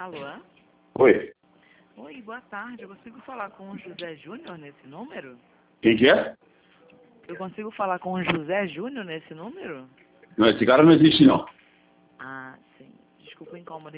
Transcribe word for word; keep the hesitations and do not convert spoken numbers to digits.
Alô? Oi. Oi, boa tarde. Eu consigo falar com o José Júnior nesse número? Quem que é? Eu consigo falar com o José Júnior nesse número? Não, esse cara não existe, não. Ah, sim. Desculpa o incômodo.